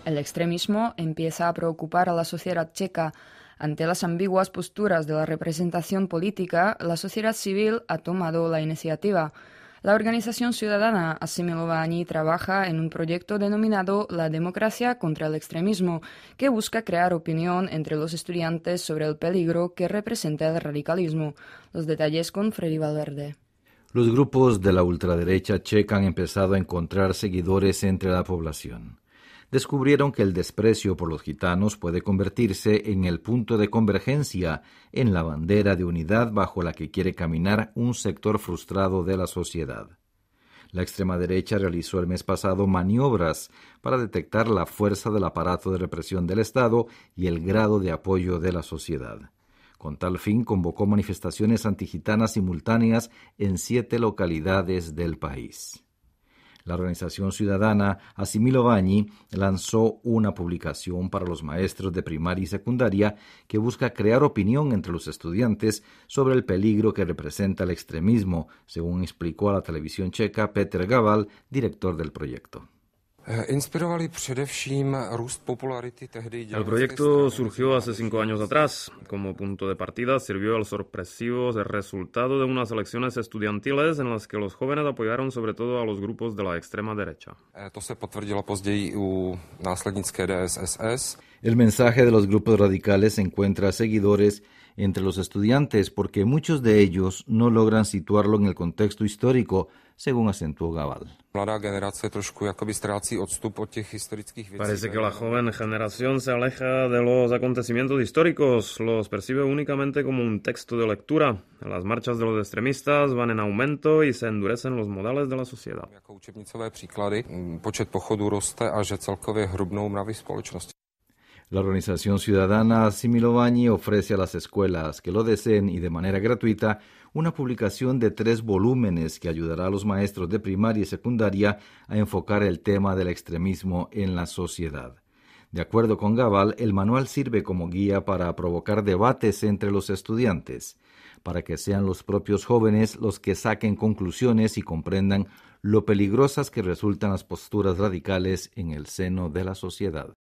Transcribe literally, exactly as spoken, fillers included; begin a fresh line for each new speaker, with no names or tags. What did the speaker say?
El extremismo empieza a preocupar a la sociedad checa. Ante las ambiguas posturas de la representación política, la sociedad civil ha tomado la iniciativa. La organización ciudadana Assimilování trabaja en un proyecto denominado La democracia contra el extremismo, que busca crear opinión entre los estudiantes sobre el peligro que representa el radicalismo. Los detalles con Freddy Valverde.
Los grupos de la ultraderecha checa han empezado a encontrar seguidores entre la población. Descubrieron que el desprecio por los gitanos puede convertirse en el punto de convergencia, en la bandera de unidad bajo la que quiere caminar un sector frustrado de la sociedad. La extrema derecha realizó el mes pasado maniobras para detectar la fuerza del aparato de represión del Estado y el grado de apoyo de la sociedad. Con tal fin, convocó manifestaciones antigitanas simultáneas en siete localidades del país. La organización ciudadana Assimilování lanzó una publicación para los maestros de primaria y secundaria que busca crear opinión entre los estudiantes sobre el peligro que representa el extremismo, según explicó a la televisión checa Petr Gaval, director del proyecto.
El proyecto surgió hace cinco años atrás. Como punto de partida sirvió el sorpresivo resultado de unas elecciones estudiantiles en las que los jóvenes apoyaron sobre todo a los grupos de la extrema derecha.
El mensaje de los grupos radicales encuentra seguidores entre los estudiantes porque muchos de ellos no logran situarlo en el contexto histórico, según acentuó Gaval.
Parece que la joven generación se aleja de los acontecimientos históricos, los percibe únicamente como un texto de lectura. Las marchas de los extremistas van en aumento y se endurecen los modales de la sociedad.
La organización ciudadana Assimilování ofrece a las escuelas que lo deseen y de manera gratuita una publicación de tres volúmenes que ayudará a los maestros de primaria y secundaria a enfocar el tema del extremismo en la sociedad. De acuerdo con Gaval, el manual sirve como guía para provocar debates entre los estudiantes, para que sean los propios jóvenes los que saquen conclusiones y comprendan lo peligrosas que resultan las posturas radicales en el seno de la sociedad.